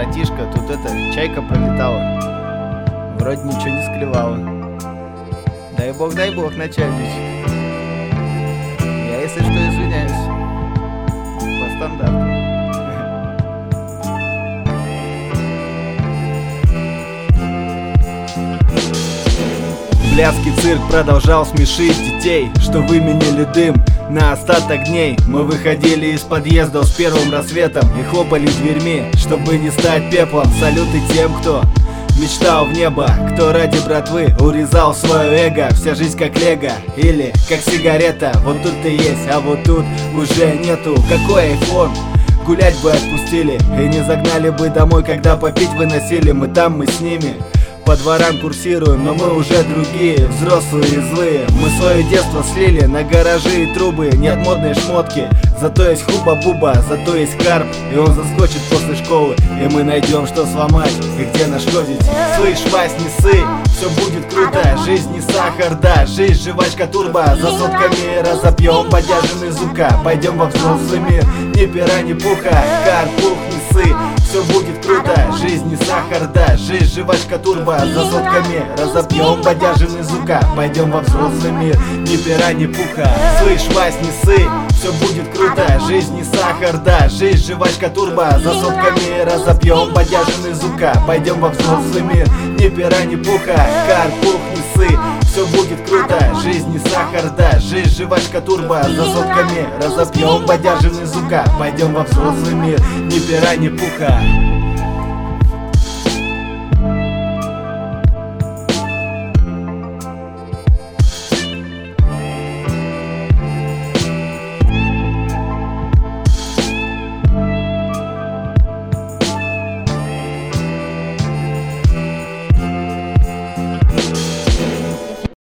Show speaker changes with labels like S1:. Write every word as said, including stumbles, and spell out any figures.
S1: братишка, тут это, чайка пролетала. Вроде ничего не склевала. Дай бог, дай бог, начальничек. Я, если что, извиняюсь. По стандарту. Блядский цирк продолжал смешить детей, что выменили дым на остаток дней. Мы выходили из подъездов с первым рассветом и хлопали дверьми, чтобы не стать пеплом. Салюты тем, кто мечтал в небо, кто ради братвы урезал свое эго. Вся жизнь как лего или как сигарета. Вот тут и есть, а вот тут уже нету. Какой айфон? Гулять бы отпустили и не загнали бы домой, когда попить выносили. Мы там, мы с ними по дворам курсируем, но мы уже другие, взрослые и злые. Мы свое детство слили на гаражи и трубы. Нет модной шмотки, зато есть хуба-буба, зато есть карп, и он заскочит после школы, и мы найдем, что сломать и где нашкодить. Слышь, Вась, не ссы, все будет круто. Жизнь не сахар, да, жизнь жвачка турбо. За сотками разопьем бодяжины зука. Пойдем во взрослый мир, ни пера, ни пуха. Карпух, не ссы, все будет круто. Жизнь не сахар, да, жизнь жвачка турбо. За сотками разопьем бодяжины зука. Пойдем во взрослый мир, ни пера, ни пуха. Слышь, Вась, не ссы, все будет круто. Жизнь не сахар, да, жизнь жвачка турбо. За сотками разопьем бодяжины зука. Пойдем во взрослый мир, ни пера, ни пуха. Карпух, не ссы, все будет круто. Жизнь не сахар, да, жизнь жвачка турбо. За сотками разопьем бодяжины зука. Пойдем во взрослый мир, ни пера, ни пуха.